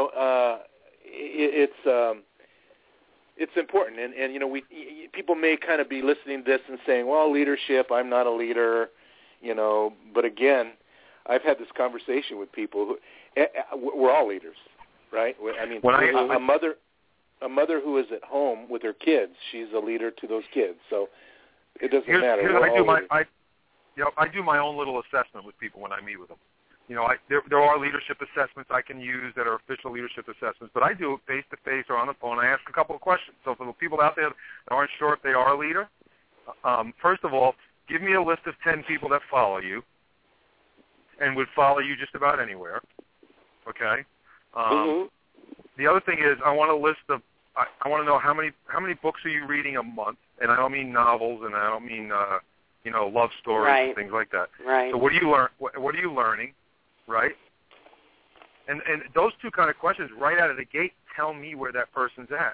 it's important, and people may kind of be listening to this and saying, well, leadership, I'm not a leader. But again, I've had this conversation with people who we're all leaders, right? I mean, a mother who is at home with her kids, she's a leader to those kids. So it doesn't matter. I do my own little assessment with people when I meet with them. There are leadership assessments I can use that are official leadership assessments, but I do it face-to-face or on the phone. I ask a couple of questions. So for the people out there that aren't sure if they are a leader, first of all, give me a list of 10 people that follow you and would follow you just about anywhere. Okay? The other thing is I want a list of I want to know how many books are you reading a month, and I don't mean novels, and I don't mean love stories and things like that. Right. So what do you learn? What are you learning? Right. And those two kind of questions right out of the gate tell me where that person's at.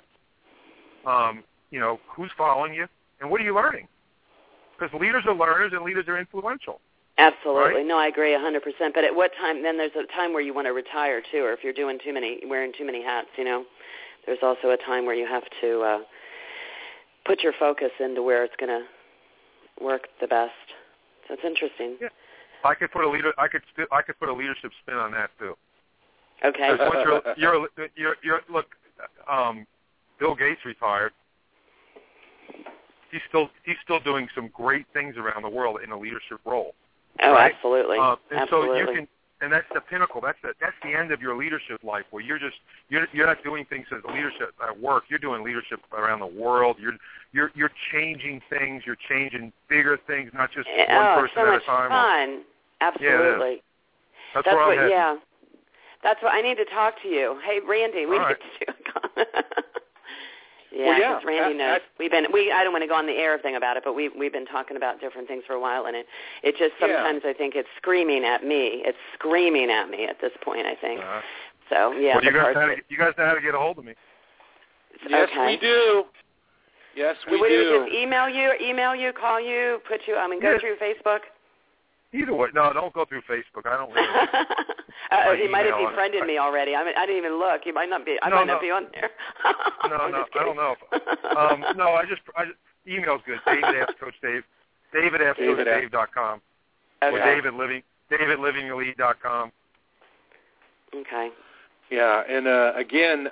Who's following you, and what are you learning? Because leaders are learners and leaders are influential. Absolutely. Right? No, I agree 100%. But at what time? Then there's a time where you want to retire too, or if you're wearing too many hats. There's also a time where you have to put your focus into where it's going to work the best. So it's interesting. Yeah. I could put a leadership spin on that too. Okay. Look, Bill Gates retired. He's still doing some great things around the world in a leadership role. Oh, right? Absolutely. And absolutely. So you can, and that's the pinnacle. That's the end of your leadership life, where you're not doing things as leadership at work. You're doing leadership around the world. You're changing things. You're changing bigger things, not just one person so at much a time. Fun. Absolutely. Yeah, that's where I'm heading. Yeah. That's what I need to talk to you. Hey, Randy, we need to do because Randy knows. I don't want to go on the air thing about it, but we've been talking about different things for a while, and it just sometimes I think it's screaming at me. It's screaming at me at this point, I think. So yeah. Well, you guys know how to get a hold of me. Yes, we do. Yes, we do. Would we just email you, call you, go through Facebook? Either way. No, don't go through Facebook. I don't really. He might have befriended me already. I didn't even look. He might not be. I might not be on there. No, I don't know. No, I just email's good. David@CoachDave.com. Okay. Or DavidLivingYourLead.com. Okay. Yeah, and again,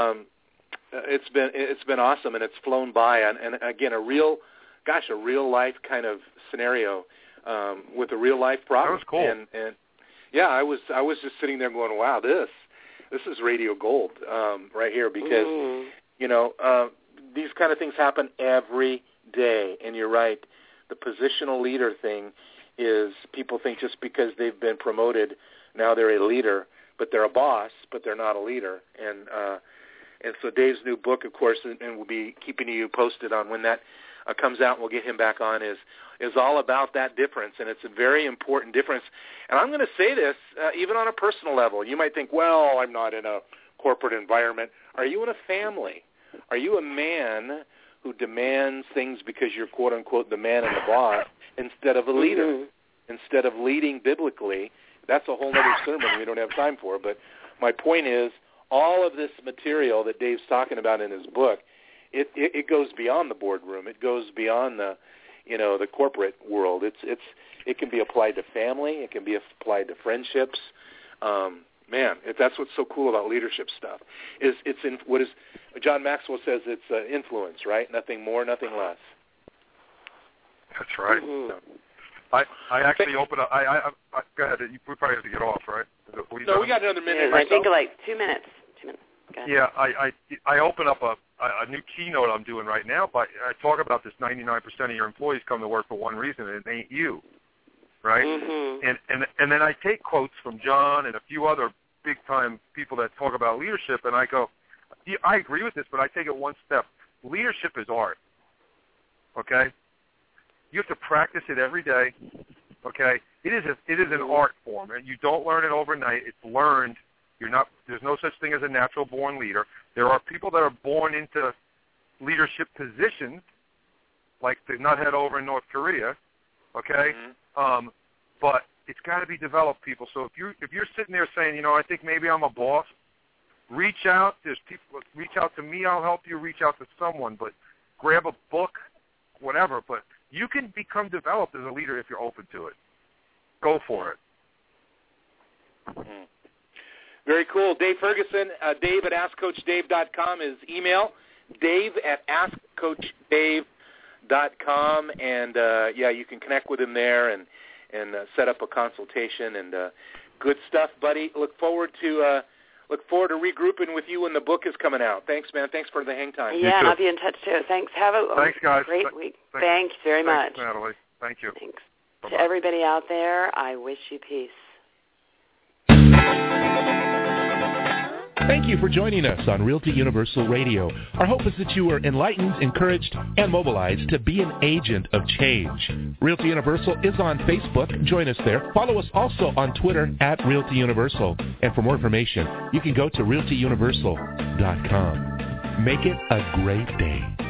it's been awesome, and it's flown by, and again, a real life kind of scenario. With a real life problem. That was cool. And yeah, I was just sitting there going, wow, this is radio gold right here, because these kind of things happen every day. And you're right, the positional leader thing is people think just because they've been promoted now they're a leader, but they're a boss, but they're not a leader. And so Dave's new book, of course, and we'll be keeping you posted on when that comes out, and we'll get him back on, is all about that difference, and it's a very important difference. And I'm going to say this even on a personal level. You might think, well, I'm not in a corporate environment. Are you in a family? Are you a man who demands things because you're, quote-unquote, the man and the boss, instead of a leader? Instead of leading biblically, that's a whole other sermon we don't have time for. But my point is, all of this material that Dave's talking about in his book, it goes beyond the boardroom. It goes beyond the corporate world. It can be applied to family. It can be applied to friendships. That's what's so cool about leadership stuff. It's in what is John Maxwell says, it's influence, right? Nothing more, nothing less. That's right. Mm-hmm. So, I actually open up. Go ahead. We probably have to get off, right? No, we got another minute. I think like 2 minutes. 2 minutes. Yeah, I open up a new keynote I'm doing right now, but I talk about this 99% of your employees come to work for one reason, and it ain't you, right? Mm-hmm. And then I take quotes from John and a few other big-time people that talk about leadership, and I go, yeah, I agree with this, but I take it one step. Leadership is art, okay? You have to practice it every day, okay? It is an art form, and you don't learn it overnight. It's learned. There's no such thing as a natural born leader. There are people that are born into leadership positions, like the nuthead over in North Korea, okay? Mm-hmm. But it's got to be developed, people. So if you're sitting there saying, I think maybe I'm a boss, reach out. There's people. Reach out to me. I'll help you. Reach out to someone, but grab a book, whatever. But you can become developed as a leader if you're open to it. Go for it. Mm-hmm. Very cool. Dave Ferguson, Dave at AskCoachDave.com is email, Dave at AskCoachDave.com, and you can connect with him there and set up a consultation, and good stuff, buddy. Look forward to regrouping with you when the book is coming out. Thanks, man. Thanks for the hang time. Yeah, I'll be in touch too. Thanks. Have a guys. Great week. Thanks very much. Thanks, Natalie. Thank you. Thanks. Bye-bye. To everybody out there, I wish you peace. Thank you for joining us on Realty Universal Radio. Our hope is that you are enlightened, encouraged, and mobilized to be an agent of change. Realty Universal is on Facebook. Join us there. Follow us also on Twitter at Realty Universal. And for more information, you can go to realtyuniversal.com. Make it a great day.